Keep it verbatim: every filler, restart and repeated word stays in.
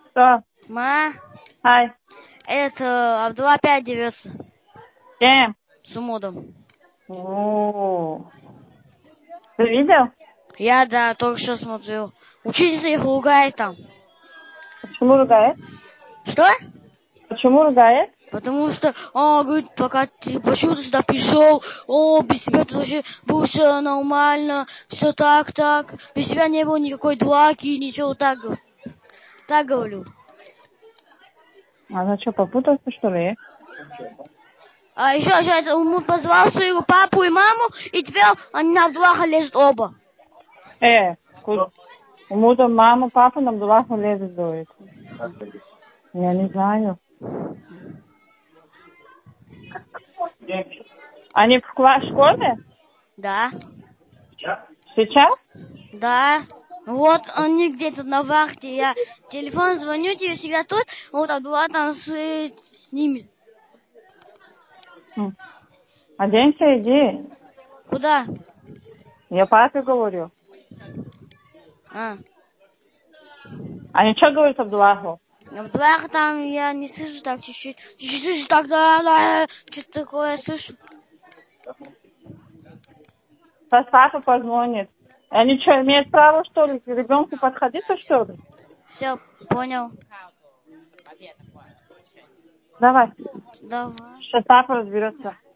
Что? Ма, Ай. это э, Абдулла опять дерется Кем? с Умудом. О, ты видел? Я, да, только что смотрел. Учительница их ругает там. Почему ругает? Что? Почему ругает? Потому что, он говорит, пока ты, почему ты сюда пришел, о, без тебя тут вообще было все нормально, все так, так, без тебя не было никакой драки, ничего так, так говорю. Она что, попутался, что ли? А еще, еще это Умуд позвал своего папу и маму, и теперь они на Абдуллаха лезут оба. Э, куда? Умуда мама, папа на Абдуллаху лезет, говорит. Я не знаю. Они в кла- школе? Да, Сейчас? да. Вот они где-то на вахте, я телефон звоню, тебе всегда тут, вот Абдулла там с, с ними. Хм. Оденься, иди. Куда? Я папе говорю. А. Они что говорят Абдуллаху? Абдуллах там, я не слышу так чуть-чуть. Чуть-чуть слышу так, да, да, что-то такое слышу. Сейчас папа позвонит. Они что, имеют право, что ли, к ребенку подходить-то, что ли? Все, понял. Давай. Давай. Сейчас папа разберется.